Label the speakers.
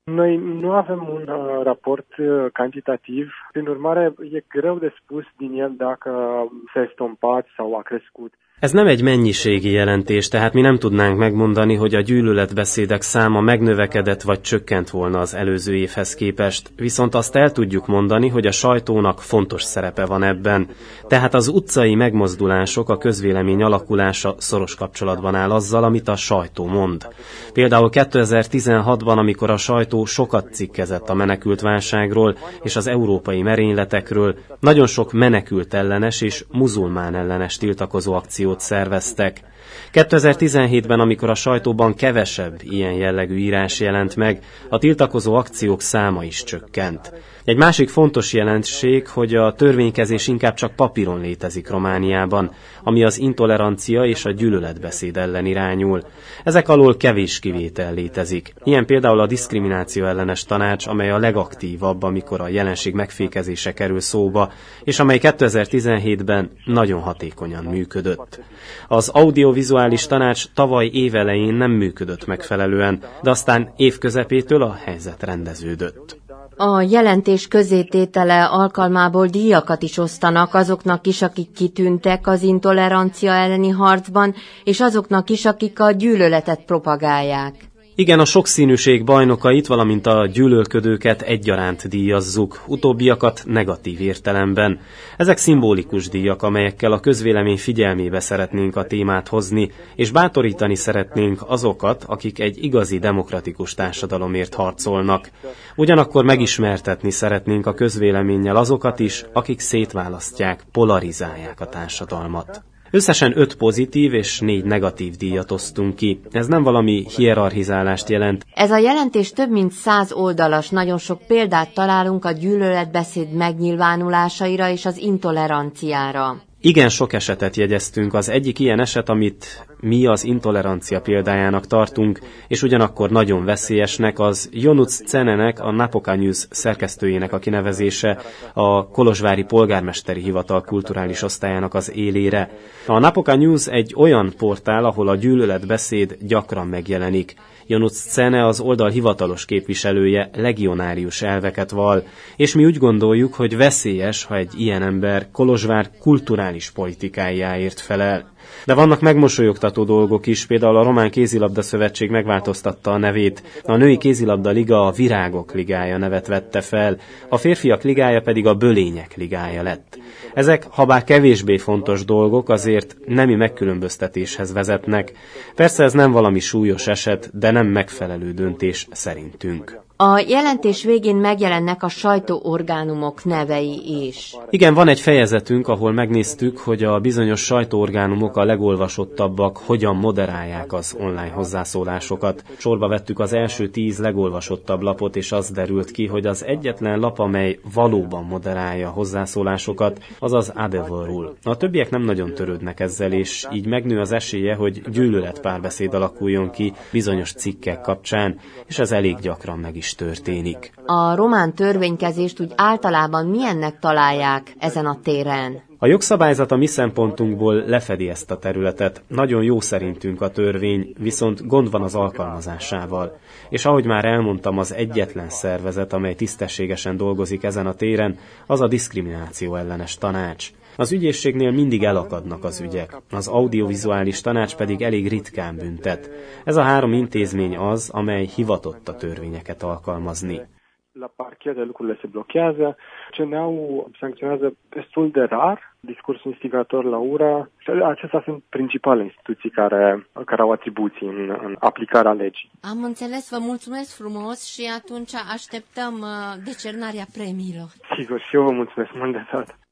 Speaker 1: Noi nu avem un raport cantitativ, prin urmare e greu de spus din el dacă s-a estompat sau a crescut.
Speaker 2: Ez nem egy mennyiségi jelentés, tehát mi nem tudnánk megmondani, hogy a gyűlöletbeszédek száma megnövekedett vagy csökkent volna az előző évhez képest, viszont azt el tudjuk mondani, hogy a sajtónak fontos szerepe van ebben. Tehát az utcai megmozdulások, a közvélemény alakulása szoros kapcsolatban áll azzal, amit a sajtó mond. Például 2016-ban, amikor a sajtó sokat cikkezett a menekültválságról és az európai merényletekről, nagyon sok menekült ellenes és muzulmán ellenes tiltakozó akciót szerveztek. 2017-ben, amikor a sajtóban kevesebb ilyen jellegű írás jelent meg, a tiltakozó akciók száma is csökkent. Egy másik fontos jelenség, hogy a törvénykezés inkább csak papíron létezik Romániában, ami az intolerancia és a gyűlöletbeszéd ellen irányul. Ezek alól kevés kivétel létezik. Ilyen például a diszkrimináció ellenes tanács, amely a legaktívabb, amikor a jelenség megfékezése kerül szóba, és amely 2017-ben nagyon hatékonyan működött. Az audiovizuális tanács tavaly évelején nem működött megfelelően, de aztán év közepétől a helyzet rendeződött.
Speaker 3: A jelentés közzététele alkalmából díjakat is osztanak azoknak is, akik kitűntek az intolerancia elleni harcban, és azoknak is, akik a gyűlöletet propagálják.
Speaker 2: Igen, a sokszínűség bajnokait, valamint a gyűlölködőket egyaránt díjazzuk, utóbbiakat negatív értelemben. Ezek szimbolikus díjak, amelyekkel a közvélemény figyelmébe szeretnénk a témát hozni, és bátorítani szeretnénk azokat, akik egy igazi demokratikus társadalomért harcolnak. Ugyanakkor megismertetni szeretnénk a közvéleménnyel azokat is, akik szétválasztják, polarizálják a társadalmat. Összesen 5 pozitív és 4 negatív díjat osztunk ki. Ez nem valami hierarchizálást jelent.
Speaker 3: Ez a jelentés több mint 100 oldalas, nagyon sok példát találunk a gyűlöletbeszéd megnyilvánulásaira és az intoleranciára.
Speaker 2: Igen, sok esetet jegyeztünk. Az egyik ilyen eset, amit mi az intolerancia példájának tartunk, és ugyanakkor nagyon veszélyesnek, az Ionuț Cenenek, a Napoca News szerkesztőjének a kinevezése a kolozsvári polgármesteri hivatal kulturális osztályának az élére. A Napoca News egy olyan portál, ahol a gyűlöletbeszéd gyakran megjelenik. Ionuț Cene, az oldal hivatalos képviselője, legionárius elveket vall, és mi úgy gondoljuk, hogy veszélyes, ha egy ilyen ember Kolozsvár kulturális politikájáért felel. De vannak megmosolyogtató dolgok is, például a Román Kézilabda Szövetség megváltoztatta a nevét, a Női Kézilabda Liga a Virágok Ligája nevet vette fel, a Férfiak Ligája pedig a Bölények Ligája lett. Ezek, habár kevésbé fontos dolgok, azért nemi megkülönböztetéshez vezetnek. Persze ez nem valami súlyos eset, de nem megfelelő döntés szerintünk.
Speaker 3: A jelentés végén megjelennek a sajtóorgánumok nevei is.
Speaker 2: Igen, van egy fejezetünk, ahol megnéztük, hogy a bizonyos sajtóorgánumok a legolvasottabbak hogyan moderálják az online hozzászólásokat. Sorba vettük az első 10 legolvasottabb lapot, és az derült ki, hogy az egyetlen lap, amely valóban moderálja a hozzászólásokat, az az Adevărul. A többiek nem nagyon törődnek ezzel, és így megnő az esélye, hogy gyűlöletpárbeszéd alakuljon ki bizonyos cikkek kapcsán, és ez elég gyakran meg is történik.
Speaker 3: A román törvénykezést úgy általában milyennek találják ezen a téren?
Speaker 2: A jogszabályzat a mi szempontunkból lefedi ezt a területet. Nagyon jó szerintünk a törvény, viszont gond van az alkalmazásával. És ahogy már elmondtam, az egyetlen szervezet, amely tisztességesen dolgozik ezen a téren, az a diszkrimináció ellenes tanács. Az ügyészségnél mindig elakadnak az ügyek, az audiovizuális tanács pedig elég ritkán büntet. Ez a 3 intézmény az, amely hivatott a törvényeket alkalmazni.
Speaker 1: La parchet lucrurile se blochează, CNA-ul sancționează destul de rar discursul instigator la ură. Acestea sunt principalele instituții care au atribuții în aplicarea legii.
Speaker 4: Am înțeles, vă mulțumesc frumos și atunci așteptăm decernarea premiilor.
Speaker 1: Sigur, și eu vă mulțumesc mult de tot.